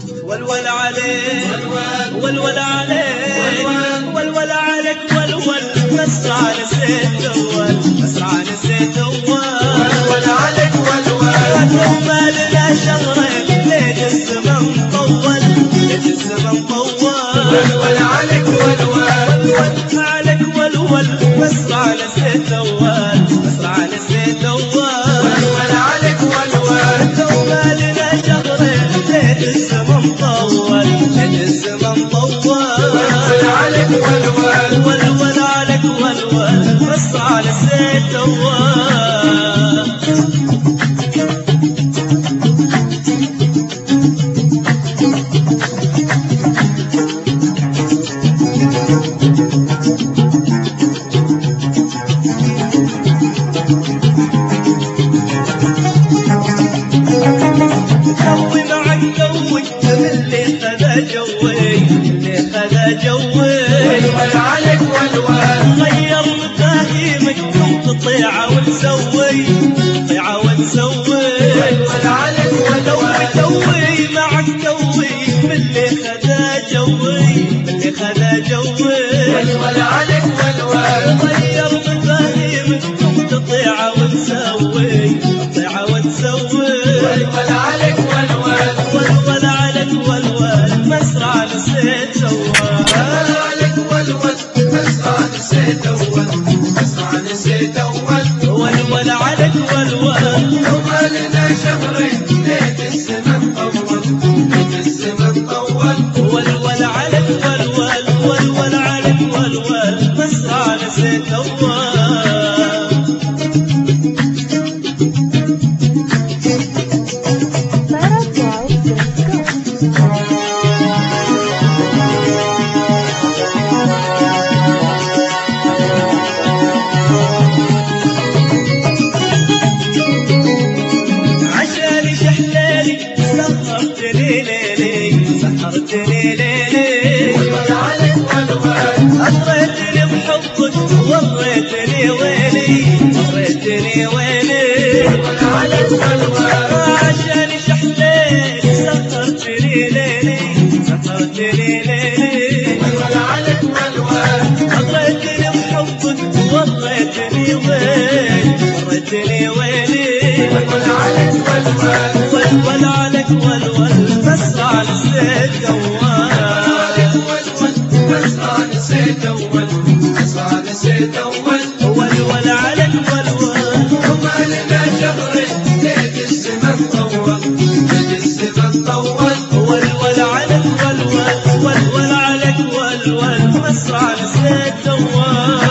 والول عليك والول عليك والول عليك والول مسرع نسيت اول مسرع نسيت اول والول عليك والول وما لنا شهرين ليت الزمن طول ليت الزمن طول والول عليك والول عليك والول مسرع نسيت اول مسرع نسيت اول والول عليك والول وما لنا شهرين ليت الزمن طول ليت الزمن طول والول عليك والول والول عليك والول مسرع نسيت اول جوي معك جوي اللي خذا جوي اللي خذا جوي والول عليك والول غير مفاهيمك تطيع وتسوي تطيع وتسوي والول عليك والول جوي معك جوي اللي خذا جوي اللي خذا جوي والول عليك والول غير مفاهيمك تطيع وتسوي تطيع وتسوي والول عليك والول والول عليك والول مسرع نسيت والول اول عليك والول مسرع نسيت أول مسرع نسيت أول والول عليك والول وما لنا شهرين ليت الزمن طول ليت الزمن طول والول عليك والول والول عليك والول مسرع نسيت اول عشاني شحلالي سهرتني ليلي سهرتني ليلي والول عليك والول أغريتني بحبك وريتني ويلي وريتني ويلي والول عليك والول عشاني شحلالي سهرتني ليلي سهرتني ليلي والول عليك والول أغريتني بحبك وريتني ويلي وريتني ويلي والول عليك والول والول عليك والول مسرع نسيت اول مسرع نسيت أول مسرع نسيت أول والول عليك والول وما لنا شهرين ليت الزمن طول ليت الزمن طول والول عليك والول والول عليك والول مسرع نسيت اول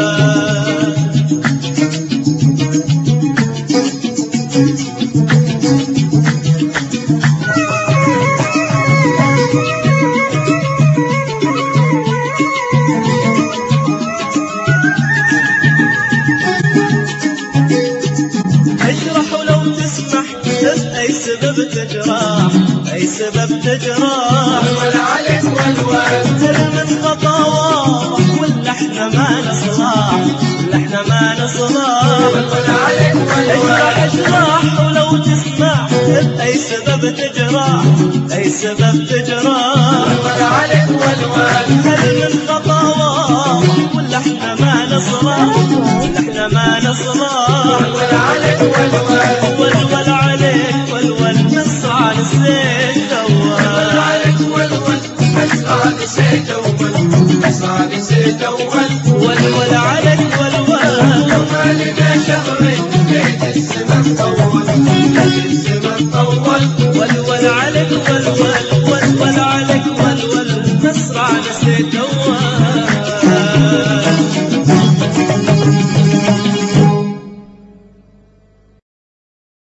اجرح ولو تسمح اي سبب تجرح اي سبب تجرح والول عليك والول هل من خطا واضح ولا احنا ما نصلح ولا احنا ما نصلح والول عليك اجرح والول اجرح ولو تسمع اي سبب تجرح اي سبب تجرح والول عليك والول هل من خطا واضح ولا احنا ما نصلح ولا احنا ما نصلح والول عليك والول والول عليك والول مسرع نسيت والول اول عليك والول مسرع نسيت أول مسرع نسيت أول والول عليك والول وما لنا شهرين ليت الزمن طول ليت الزمن طول والول عليك والول